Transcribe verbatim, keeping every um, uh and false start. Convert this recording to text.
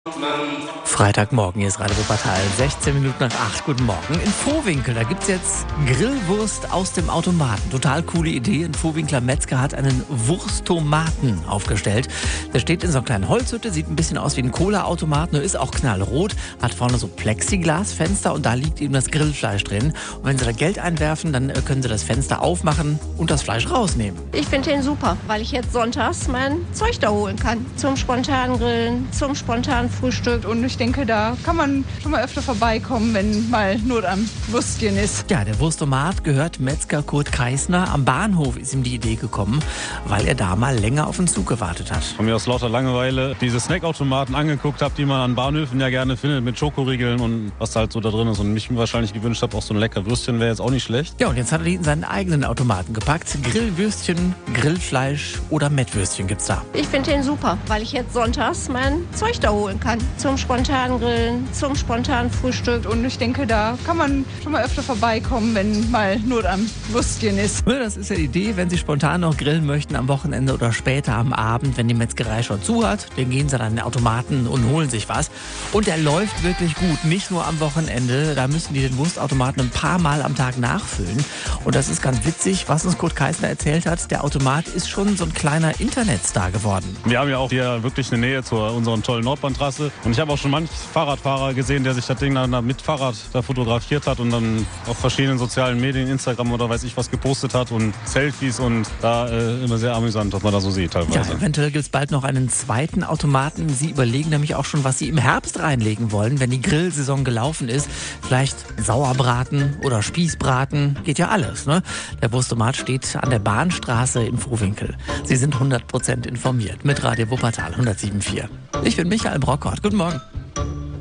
Freitagmorgen, hier ist Radio Wuppertal, sechzehn Minuten nach acht. Guten Morgen. In Vohwinkel, da gibt's jetzt Grillwurst aus dem Automaten. Total coole Idee. Ein Vohwinkler Metzger hat einen Wurstomaten aufgestellt. Der steht in so einer kleinen Holzhütte, sieht ein bisschen aus wie ein Cola-Automat, nur ist auch knallrot, hat vorne so Plexiglasfenster und da liegt eben das Grillfleisch drin. Und wenn Sie da Geld einwerfen, dann können Sie das Fenster aufmachen und das Fleisch rausnehmen. Ich finde den super, weil ich jetzt sonntags mein Zeug da holen kann. Zum spontanen Grillen, zum spontanen Frühstück. Und ich denke, da kann man schon mal öfter vorbeikommen, wenn mal Not am Würstchen ist. Ja, der Wurstomat gehört Metzger Kurt Kaisner. Am Bahnhof ist ihm die Idee gekommen, weil er da mal länger auf den Zug gewartet hat. Und mir aus lauter Langeweile diese Snackautomaten angeguckt habe, die man an Bahnhöfen ja gerne findet, mit Schokoriegeln und was da halt so da drin ist. Und mich wahrscheinlich gewünscht habe, auch so ein lecker Würstchen wäre jetzt auch nicht schlecht. Ja, und jetzt hat er die in seinen eigenen Automaten gepackt. Grillwürstchen, Grillfleisch oder Mettwürstchen gibt's da. Ich finde den super, weil ich jetzt sonntags mein Zeug da holen kann. Zum spontanen Grillen, zum spontanen Frühstück. Und ich denke, da kann man schon mal öfter vorbeikommen, wenn mal Not am Würstchen ist. Das ist ja die Idee, wenn Sie spontan noch grillen möchten am Wochenende oder später am Abend, wenn die Metzgerei schon zu hat, dann gehen Sie dann in den Automaten und holen sich was. Und der läuft wirklich gut, nicht nur am Wochenende. Da müssen die den Wurstautomaten ein paar Mal am Tag nachfüllen. Und das ist ganz witzig, was uns Kurt Kaisner erzählt hat. Der Automat ist schon so ein kleiner Internetstar geworden. Wir haben ja auch hier wirklich eine Nähe zu unserer tollen Nordbahntrasse. Und ich habe auch schon manch Fahrradfahrer gesehen, der sich das Ding dann mit Fahrrad da fotografiert hat und dann auf verschiedenen sozialen Medien, Instagram oder weiß ich was gepostet hat und Selfies und da äh, immer sehr amüsant, was man da so sieht teilweise. Ja, eventuell gibt es bald noch einen zweiten Automaten. Sie überlegen nämlich auch schon, was Sie im Herbst reinlegen wollen, wenn die Grillsaison gelaufen ist. Vielleicht Sauerbraten oder Spießbraten, geht ja alles, ne? Der Wurstomat steht an der Bahnstraße in Vohwinkel. Sie sind hundert Prozent informiert mit Radio Wuppertal hundertsieben Komma vier. Ich bin Michael Brockert. Guten Morgen.